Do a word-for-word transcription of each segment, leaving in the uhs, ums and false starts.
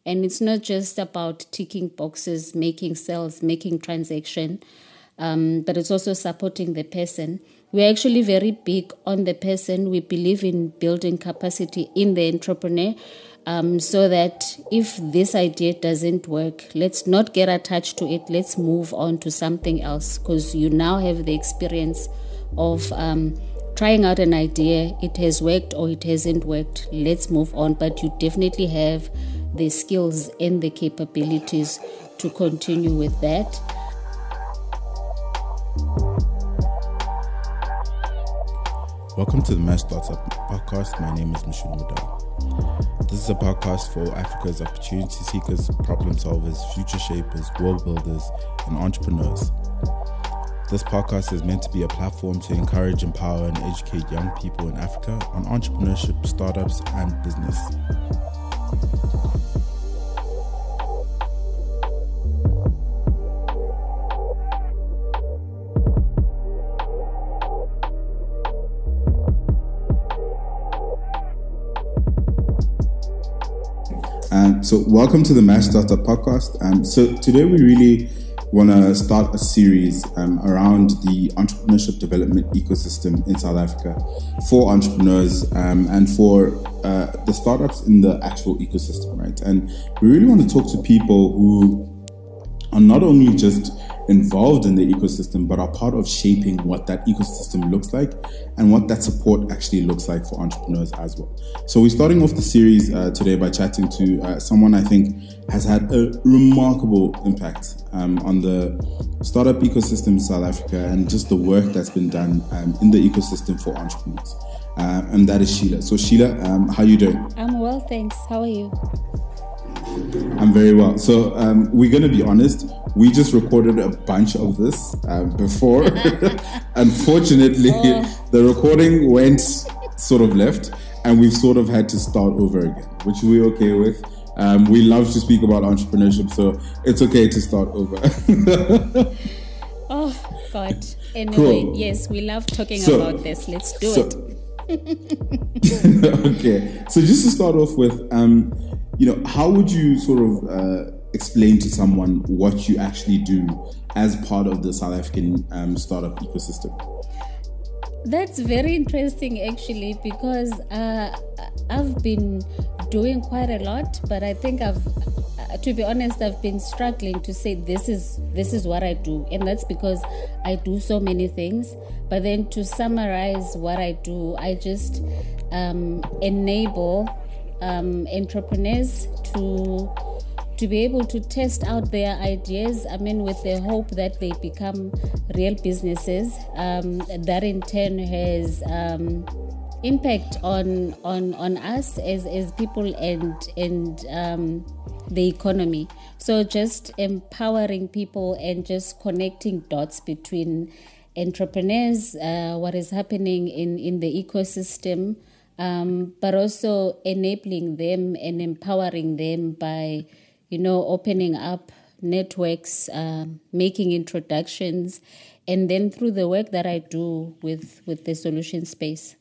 And it's not just about ticking boxes, making sales, making transaction, um, but it's also supporting the person. We're actually very big on the person. We believe in building capacity in the entrepreneur, um, so that if this idea doesn't work, let's not get attached to it. Let's move on to something else, because you now have the experience of um, trying out an idea. It has worked or it hasn't worked. Let's move on. But you definitely have the skills and the capabilities to continue with that. Welcome to the Mash Startup Podcast. My name is Mishun Muda. This is a podcast for Africa's opportunity seekers, problem solvers, future shapers, world builders, and entrepreneurs. This podcast is meant to be a platform to encourage, empower, and educate young people in Africa on entrepreneurship, startups, and business. Um, so welcome to the Mash Startup Podcast. Um, so today we really want to start a series um, around the entrepreneurship development ecosystem in South Africa for entrepreneurs um, and for uh, the startups in the actual ecosystem, right? And we really want to talk to people who are not only just involved in the ecosystem, but are part of shaping what that ecosystem looks like and what that support actually looks like for entrepreneurs as well. So we're starting off the series uh, today by chatting to uh, someone I think has had a remarkable impact um, on the startup ecosystem in South Africa and just the work that's been done um, in the ecosystem for entrepreneurs. Uh, and that is Sheila. So Sheila, um, how are you doing? I'm well, thanks. How are you? I'm very well. So um, we're going to be honest. We just recorded a bunch of this uh, before. Unfortunately, oh. the recording went sort of left and we've sort of had to start over again, which we're okay with. Um, we love to speak about entrepreneurship, so it's okay to start over. Oh, God. Anyway, cool. Yes, we love talking so, about this. Let's do so, it. Okay. So just to start off with, um, you know, how would you sort of uh, explain to someone what you actually do as part of the South African um, startup ecosystem? That's very interesting, actually, because uh, I've been doing quite a lot, but I think I've, uh, to be honest, I've been struggling to say this is this is what I do, and that's because I do so many things. But then to summarize what I do, I just um, enable um, entrepreneurs to. to be able to test out their ideas, I mean, with the hope that they become real businesses, um, that in turn has um, impact on on on us as, as people and and um, the economy. So just empowering people and just connecting dots between entrepreneurs, uh, what is happening in, in the ecosystem, um, but also enabling them and empowering them by you know, opening up networks, uh, making introductions, and then through the work that I do with, with the solution space.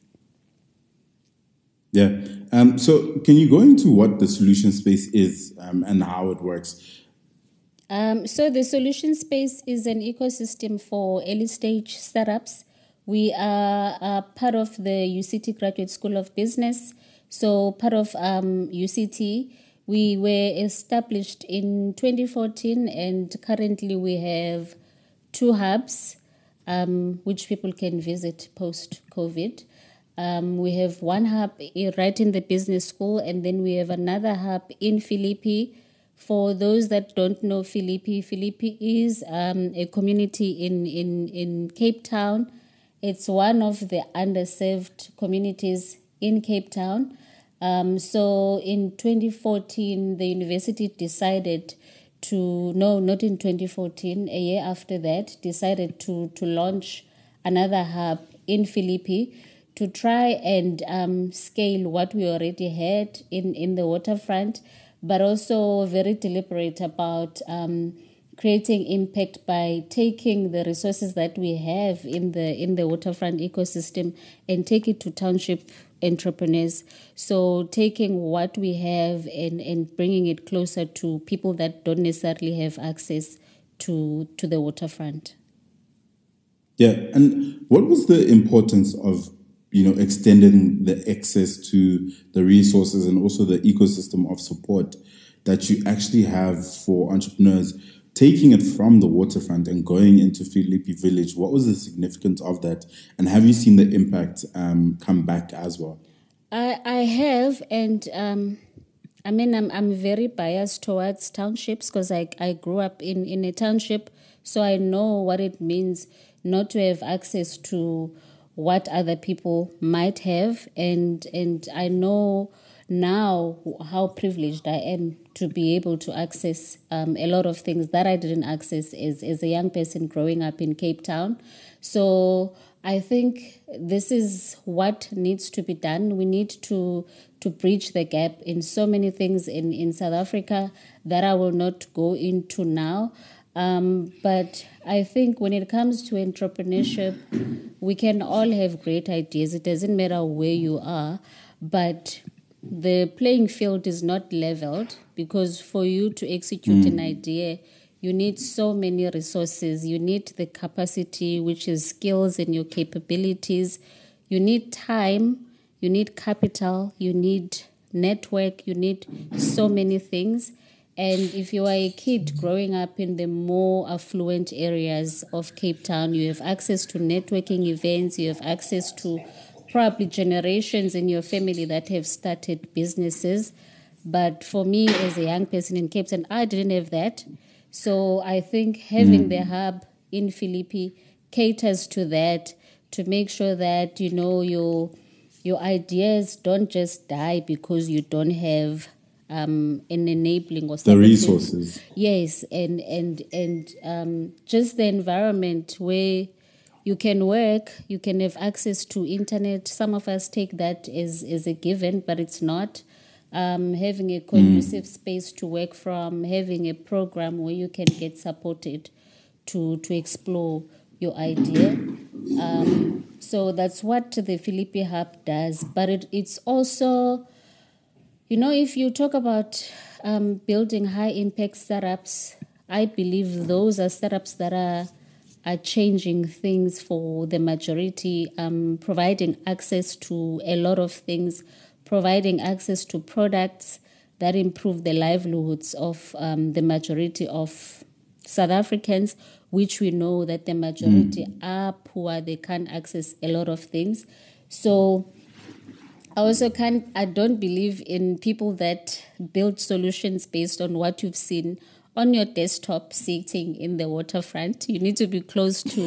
Yeah. Um, so can you go into what the solution space is um, and how it works? Um, so the solution space is an ecosystem for early stage startups. We are, are part of the U C T Graduate School of Business. So part of um, U C T, we were established in twenty fourteen, and currently we have two hubs um, which people can visit post-COVID. Um, we have one hub right in the business school, and then we have another hub in Philippi. For those that don't know Philippi, Philippi is um, a community in, in, in Cape Town. It's one of the underserved communities in Cape Town. Um, so in twenty fourteen, the university decided to, no, not in twenty fourteen, a year after that, decided to, to launch another hub in Philippi to try and um, scale what we already had in, in the waterfront, but also very deliberate about um, creating impact by taking the resources that we have in the in the waterfront ecosystem and take it to township entrepreneurs. So taking what we have and, and bringing it closer to people that don't necessarily have access to to the waterfront. Yeah, and what was the importance of, you know, extending the access to the resources and also the ecosystem of support that you actually have for entrepreneurs, taking it from the waterfront and going into Philippi Village? What was the significance of that? And have you seen the impact um, come back as well? I, I have, and um, I mean, I'm I'm very biased towards townships because I, I grew up in, in a township, so I know what it means not to have access to what other people might have, and and I know now how privileged I am to be able to access um, a lot of things that I didn't access as, as a young person growing up in Cape Town. So I think this is what needs to be done. We need to to bridge the gap in so many things in, in South Africa that I will not go into now. Um, but I think when it comes to entrepreneurship, we can all have great ideas. It doesn't matter where you are, but the playing field is not leveled, because for you to execute mm. an idea, you need so many resources. You need the capacity, which is skills and your capabilities. You need time, you need capital, you need network, you need so many things. And if you are a kid growing up in the more affluent areas of Cape Town, you have access to networking events, you have access to probably generations in your family that have started businesses. But for me, as a young person in Cape Town, I didn't have that. So I think having mm. the hub in Philippi caters to that, to make sure that, you know, your your ideas don't just die because you don't have um, an enabling or the resources. Yes, and and and um, just the environment where you can work, you can have access to internet. Some of us take that as, as a given, but it's not. Um, having a conducive mm. space to work from, having a program where you can get supported to to explore your idea. Um, so that's what the Philippi Hub does. But it, it's also, you know, if you talk about um, building high-impact startups, I believe those are startups that are are changing things for the majority, um, providing access to a lot of things, providing access to products that improve the livelihoods of um, the majority of South Africans, which we know that the majority mm. are poor, they can't access a lot of things. So I also can't, I don't believe in people that build solutions based on what you've seen on your desktop sitting in the waterfront. You need to be close to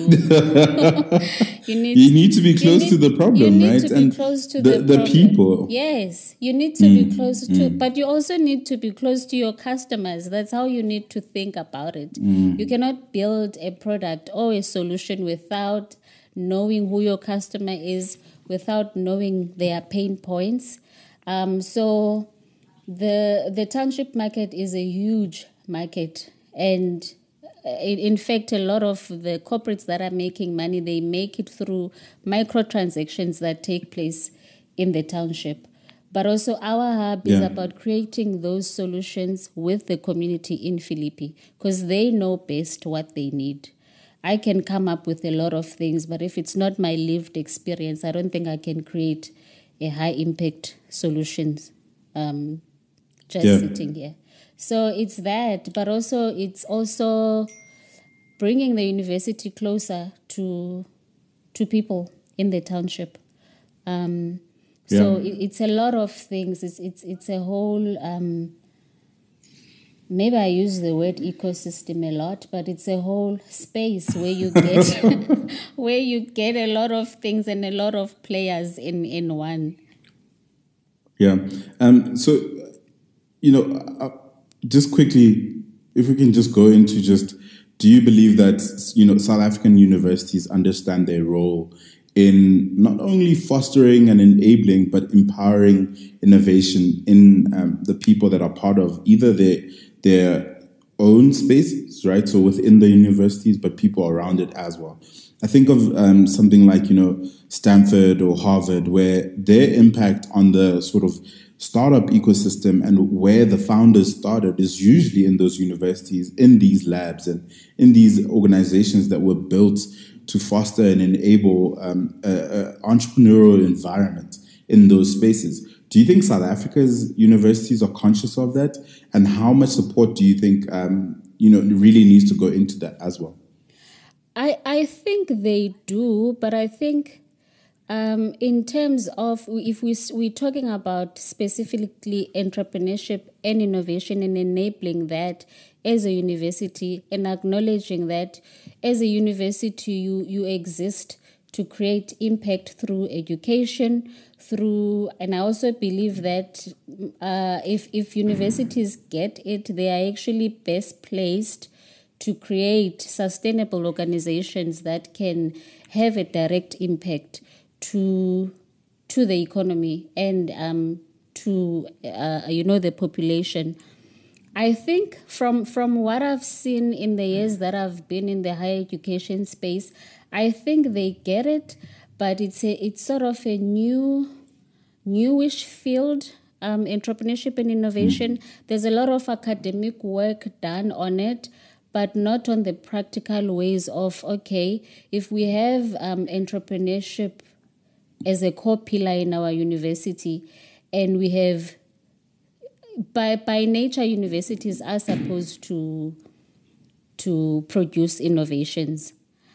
you need you need to be close need, to the problem, you need right? To and be close to the, the, the people. Yes, you need to mm, be close to mm. but you also need to be close to your customers. That's how you need to think about it. Mm. You cannot build a product or a solution without knowing who your customer is, without knowing their pain points. Um, so the the township market is a huge market, and in fact a lot of the corporates that are making money, they make it through microtransactions that take place in the township. But also our hub is yeah. about creating those solutions with the community in Philippi, because they know best what they need. I can come up with a lot of things, but if it's not my lived experience, I don't think I can create a high impact solutions um, just yeah. sitting here. So it's that, but also it's also bringing the university closer to to people in the township. Um, so yeah. it, it's a lot of things. It's it's it's a whole. Um, maybe I use the word ecosystem a lot, but it's a whole space where you get where you get a lot of things and a lot of players in in one. Yeah. Um. So, you know. Uh, Just quickly, if we can just go into just, do you believe that, you know, South African universities understand their role in not only fostering and enabling, but empowering innovation in um, the people that are part of either their, their own spaces, right? So within the universities, but people around it as well. I think of um, something like, you know, Stanford or Harvard, where their impact on the sort of startup ecosystem and where the founders started is usually in those universities, in these labs, and in these organizations that were built to foster and enable um, an entrepreneurial environment in those spaces. Do you think South Africa's universities are conscious of that? And how much support do you think um, you know, really needs to go into that as well? I, I think they do, but I think um, in terms of, if we, we're talking about specifically entrepreneurship and innovation and enabling that as a university and acknowledging that as a university you, you exist to create impact through education, through, and I also believe that uh, if, if universities get it, they are actually best placed to create sustainable organizations that can have a direct impact to to the economy and um, to uh, you know the population. I think from from what I've seen in the years that I've been in the higher education space, I think they get it, but it's a it's sort of a new newish field. Um, entrepreneurship and innovation. Mm. There's a lot of academic work done on it, but not on the practical ways of, okay, if we have um, entrepreneurship as a core pillar in our university, and we have, by by nature, universities are supposed to to produce innovations.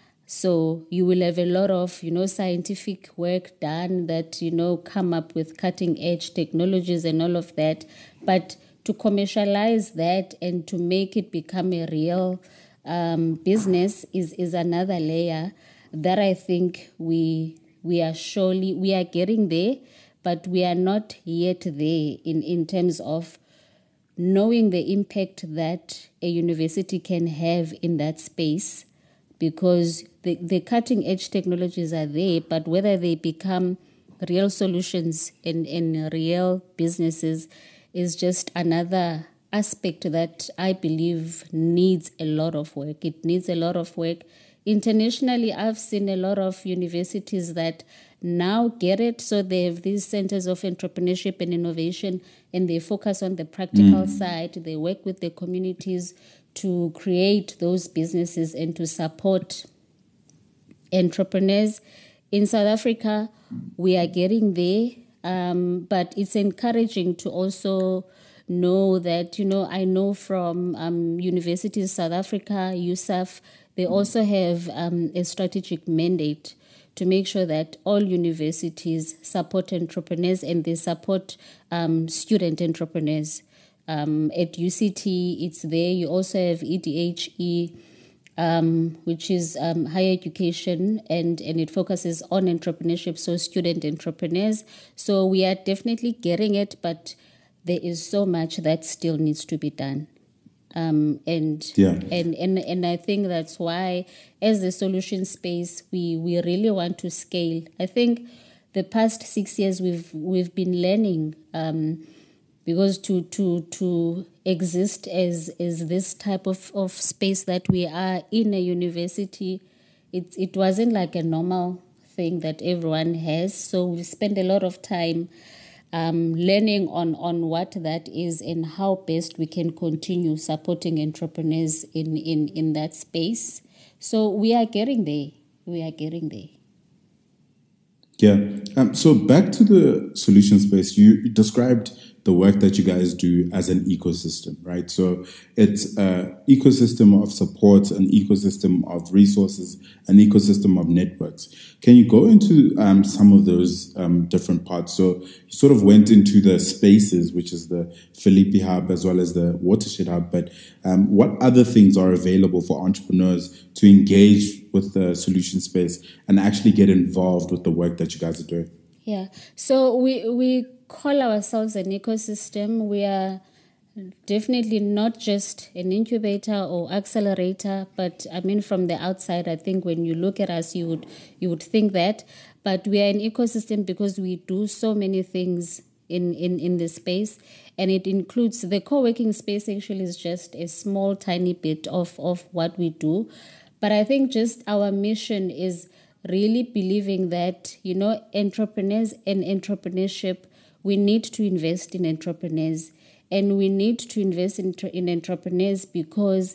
So you will have a lot of, you know, scientific work done that, you know, come up with cutting edge technologies and all of that. But to commercialize that and to make it become a real um, business is, is another layer that I think we we are surely, we are getting there, but we are not yet there in, in terms of knowing the impact that a university can have in that space. Because the, the cutting edge technologies are there, but whether they become real solutions in, in real businesses is just another aspect that I believe needs a lot of work. It needs a lot of work. Internationally, I've seen a lot of universities that now get it. So they have these centers of entrepreneurship and innovation, and they focus on the practical mm. side. They work with the communities to create those businesses and to support entrepreneurs. In South Africa, we are getting there, um, but it's encouraging to also know that, you know, I know from um, universities, South Africa, U S A F, they also have um, a strategic mandate to make sure that all universities support entrepreneurs and they support um, student entrepreneurs. Um, at U C T, it's there. You also have E D H E, um, which is um, higher education, and, and it focuses on entrepreneurship, so student entrepreneurs. So we are definitely getting it, but there is so much that still needs to be done. Um, and, yeah. and and and I think that's why, as the solution space, we, we really want to scale. I think the past six years we've we've been learning. Um, Because to to to exist as as this type of, of space that we are in a university, it it wasn't like a normal thing that everyone has. So we spend a lot of time um, learning on, on what that is and how best we can continue supporting entrepreneurs in, in, in that space. So we are getting there. We are getting there. Yeah. Um, so back to the solution space, you described the work that you guys do as an ecosystem, right? So it's an ecosystem of support, an ecosystem of resources, an ecosystem of networks. Can you go into um, some of those um, different parts? So you sort of went into the spaces, which is the Philippi Hub as well as the Watershed Hub, but um, what other things are available for entrepreneurs to engage with the solution space and actually get involved with the work that you guys are doing? Yeah, so we we call ourselves an ecosystem. We are definitely not just an incubator or accelerator, but I mean, from the outside, I think when you look at us, you would you would think that. But we are an ecosystem because we do so many things in, in, in the space. And it includes the co-working space actually is just a small, tiny bit of, of what we do. But I think just our mission is really believing that, you know, entrepreneurs and entrepreneurship, we need to invest in entrepreneurs. And we need to invest in, in entrepreneurs because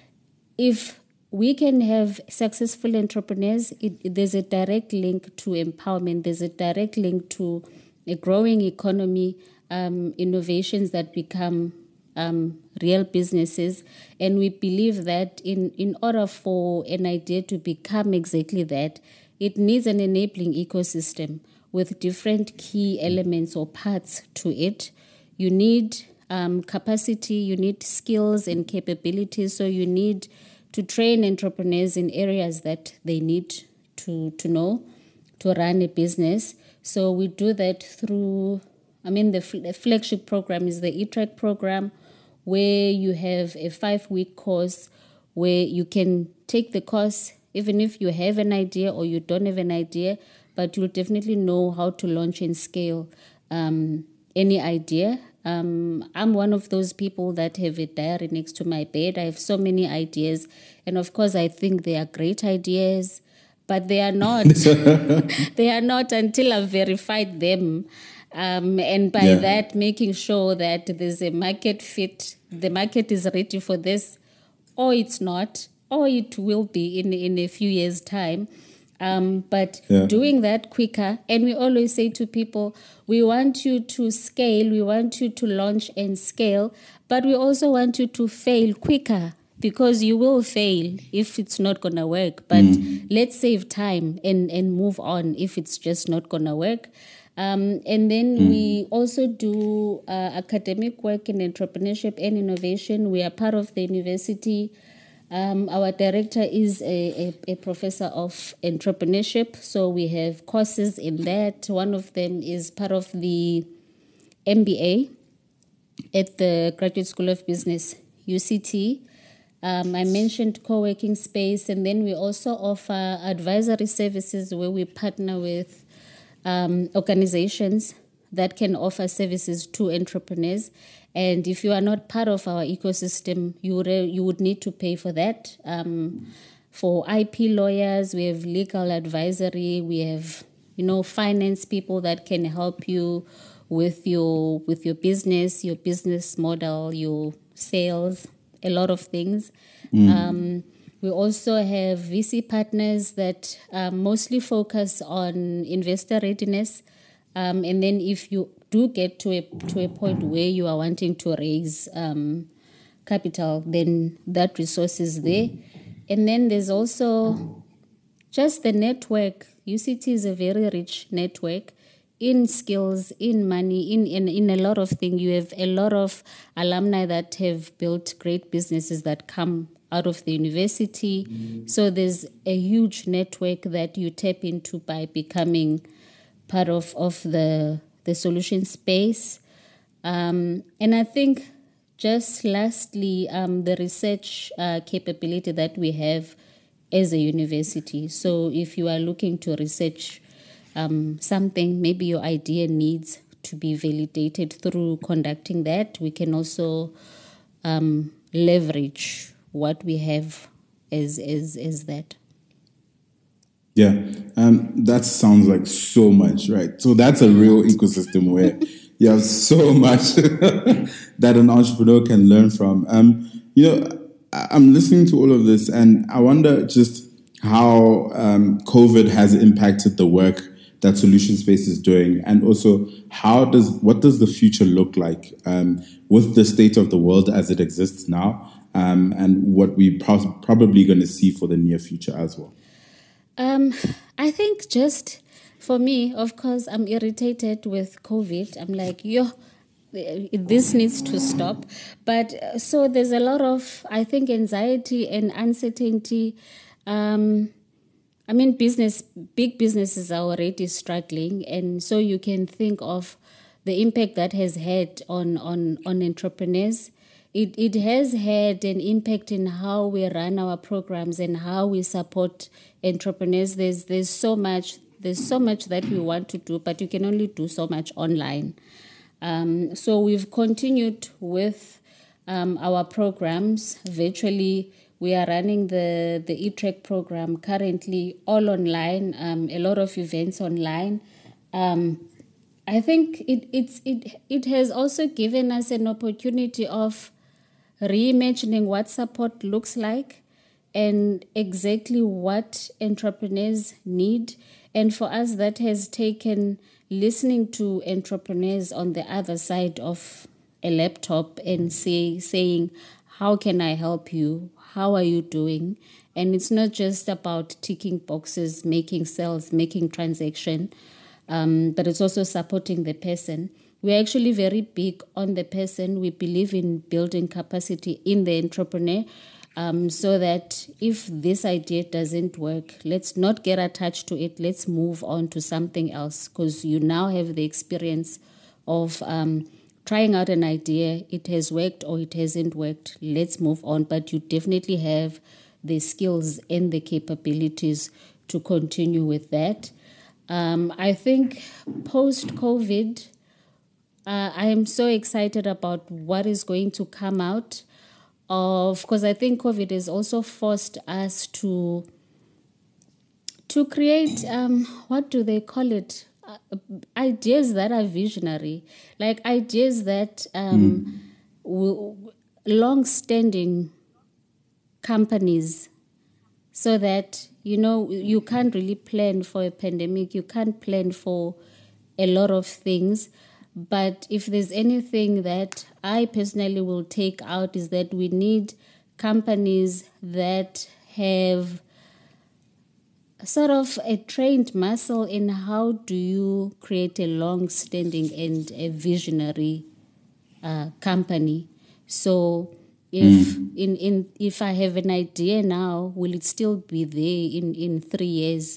if we can have successful entrepreneurs, it, it, there's a direct link to empowerment. There's a direct link to a growing economy, um, innovations that become um, real businesses. And we believe that in, in order for an idea to become exactly that, it needs an enabling ecosystem with different key elements or parts to it. You need um, capacity, you need skills and capabilities, so you need to train entrepreneurs in areas that they need to, to know to run a business. So we do that through, I mean, the, f- the flagship program is the E-Track program, where you have a five-week course where you can take the course even if you have an idea or you don't have an idea, but you'll definitely know how to launch and scale um, any idea. Um, I'm one of those people that have a diary next to my bed. I have so many ideas. And of course, I think they are great ideas, but they are not. They are not until I've verified them. Um, and by yeah. that, making sure that there's a market fit, the market is ready for this, or it's not, or it will be in, in a few years' time. Um, but yeah. doing that quicker, and we always say to people, we want you to scale, we want you to launch and scale, but we also want you to fail quicker, because you will fail if it's not going to work. But mm. let's save time and, and move on if it's just not going to work. Um, and then mm. we also do uh, academic work in entrepreneurship and innovation. We are part of the university. Um, our director is a, a, a professor of entrepreneurship, so we have courses in that. One of them is part of the M B A at the Graduate School of Business, U C T. Um, I mentioned co-working space, and then we also offer advisory services where we partner with Um, organizations that can offer services to entrepreneurs. And if you are not part of our ecosystem, you would, uh, you would need to pay for that. Um, for I P lawyers, we have legal advisory, we have, you know, finance people that can help you with your with your business, your business model, your sales, a lot of things. Mm. Um, We also have V C partners that um, mostly focus on investor readiness. Um, and then if you do get to a to a point where you are wanting to raise um, capital, then that resource is there. And then there's also just the network. U C T is a very rich network in skills, in money, in, in, in a lot of things. You have a lot of alumni that have built great businesses that come out of the university. Mm. So there's a huge network that you tap into by becoming part of, of the, the solution space. Um, and I think just lastly, um, the research uh, capability that we have as a university. So if you are looking to research um, something, maybe your idea needs to be validated through conducting that, we can also um, leverage what we have is is is that. Yeah, um, that sounds like so much, right? So that's a real ecosystem where you have so much that an entrepreneur can learn from. Um, you know, I'm listening to all of this, and I wonder just how um, COVID has impacted the work that Solution Space is doing, and also how does what does the future look like um, with the state of the world as it exists now. Um, and what we're pro- probably going to see for the near future as well? Um, I think just for me, of course, I'm irritated with COVID. I'm like, yo, this needs to stop. But uh, so there's a lot of, I think, anxiety and uncertainty. Um, I mean, business, big businesses are already struggling. And so you can think of the impact that has had on, on, on entrepreneurs. It it has had an impact in how we run our programs and how we support entrepreneurs. There's there's so much there's so much that we want to do, but you can only do so much online. Um, so we've continued with um, our programs virtually. We are running the, the E-Track program currently all online, um, a lot of events online. Um, I think it, it's, it, it has also given us an opportunity of reimagining what support looks like and exactly what entrepreneurs need. And for us, that has taken listening to entrepreneurs on the other side of a laptop and say, saying, how can I help you? How are you doing? And it's not just about ticking boxes, making sales, making transaction, um, but it's also supporting the person. We're actually very big on the person. We believe in building capacity in the entrepreneur, um, so that if this idea doesn't work, let's not get attached to it. Let's move on to something else, because you now have the experience of um, trying out an idea. It has worked or it hasn't worked. Let's move on. But you definitely have the skills and the capabilities to continue with that. Um, I think post-COVID, uh, I am so excited about what is going to come out of, because I think COVID has also forced us to to create, um, what do they call it? Uh, ideas that are visionary, like ideas that um, mm. will, long-standing companies, so that, you know, you can't really plan for a pandemic, you can't plan for a lot of things. But if there's anything that I personally will take out, is that we need companies that have sort of a trained muscle in how do you create a long-standing and a visionary uh, company. So if mm. in, in if I have an idea now, will it still be there in, in three years?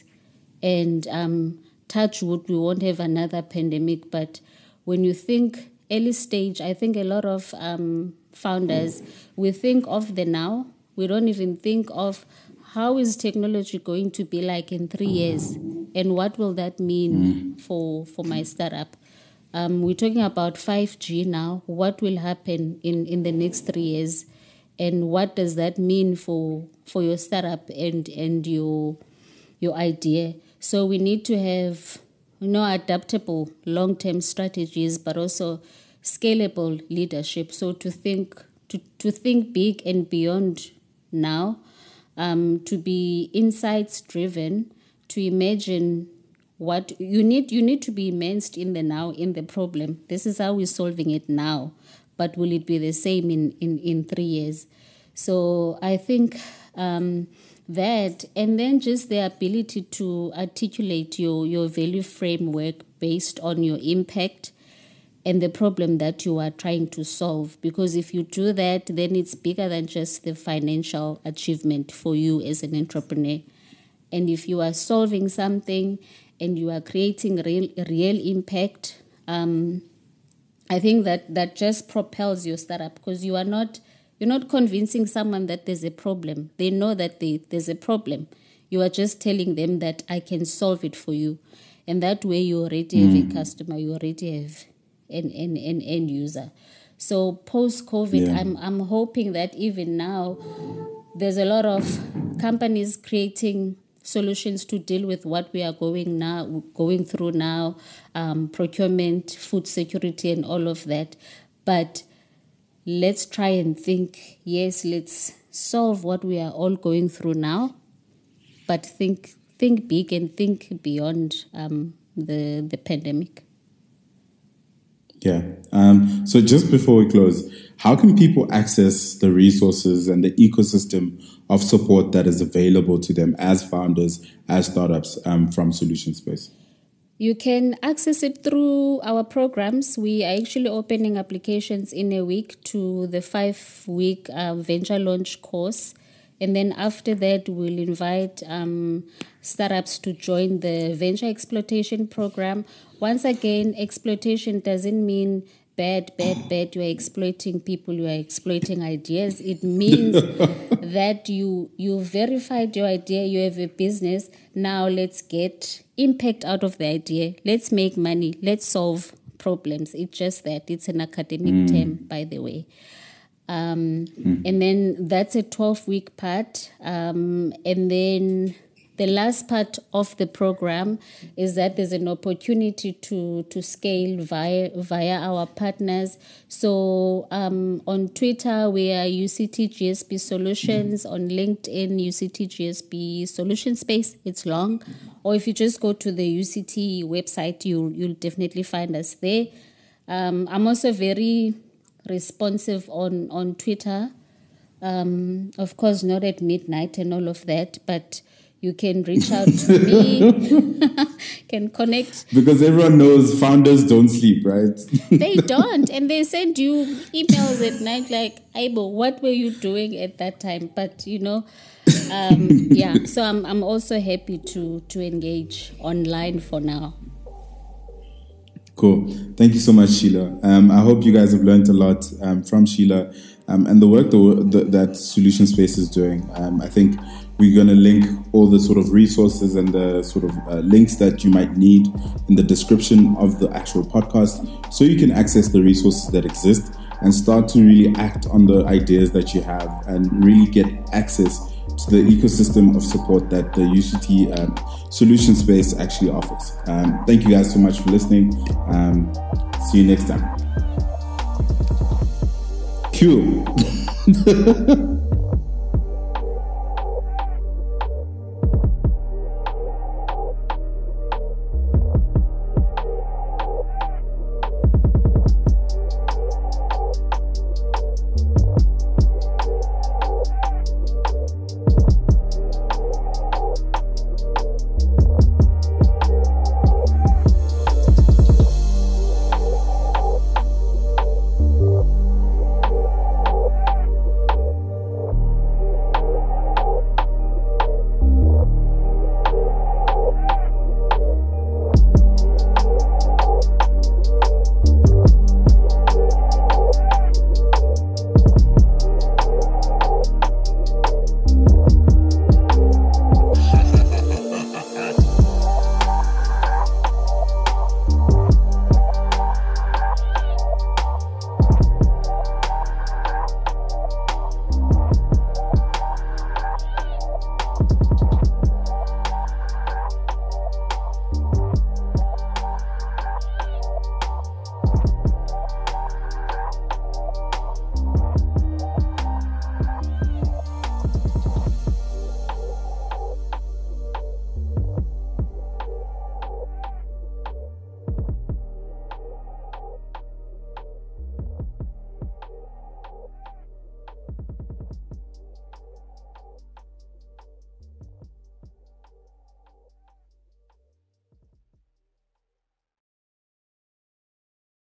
And um, touch wood, we won't have another pandemic. But when you think early stage, I think a lot of um, founders, we think of the now. We don't even think of how is technology going to be like in three years, and what will that mean mm. for for my startup? Um, we're talking about five G now. What will happen in, in the next three years, and what does that mean for for your startup and and your your idea? So we need to have, you know, adaptable long-term strategies, but also scalable leadership. So to think to, to think big and beyond now, um, to be insights driven, to imagine what you need. You need to be immersed in the now, in the problem. This is how we're solving it now, but will it be the same in, in, in three years? So I think um, that, and then just the ability to articulate your, your value framework based on your impact and the problem that you are trying to solve. Because if you do that, then it's bigger than just the financial achievement for you as an entrepreneur. And if you are solving something and you are creating real, real impact, um, I think that that just propels your startup, because you are not you're not convincing someone that there's a problem. They know that they, there's a problem. You are just telling them that I can solve it for you, and that way you already mm. have a customer. You already have an an, an end user. So post COVID, yeah. I'm I'm hoping that even now there's a lot of companies creating solutions to deal with what we are going now going through now, um, procurement, food security, and all of that. But let's try and think, yes, let's solve what we are all going through now, but think think big and think beyond um, the the pandemic. Yeah. Um, so just before we close, how can people access the resources and the ecosystem of support that is available to them as founders, as startups um, from Solution Space? You can access it through our programs. We are actually opening applications in a week to the five-week uh, venture launch course. And then after that, we'll invite um, startups to join the venture exploitation program. Once again, exploitation doesn't mean bad, bad, bad. You are exploiting people. You are exploiting ideas. It means that you you verified your idea. You have a business. Now let's get impact out of the idea. Let's make money. Let's solve problems. It's just that it's an academic mm. term, by the way. Um, mm. And then that's a twelve-week part. Um, and then the last part of the program is that there's an opportunity to, to scale via via our partners. So um, on Twitter, we are U C T G S B Solutions. Mm. On LinkedIn, U C T G S B Solution Space. It's long. Or if you just go to the U C T website, you'll, you'll definitely find us there. Um, I'm also very responsive on, on Twitter. Um, of course, not at midnight and all of that, but you can reach out to me, can connect. Because everyone knows founders don't sleep, right? They don't. And they send you emails at night like, Aibo, what were you doing at that time? But, you know, um, yeah. So I'm I'm also happy to, to engage online for now. Cool. Thank you so much, Sheila. Um, I hope you guys have learned a lot um, from Sheila um, and the work that, the, that Solution Space is doing. Um, I think we're going to link all the sort of resources and the sort of uh, links that you might need in the description of the actual podcast so you can access the resources that exist and start to really act on the ideas that you have and really get access to the ecosystem of support that the U C T um, Solution Space actually offers. Um, thank you guys so much for listening. Um, see you next time. Q.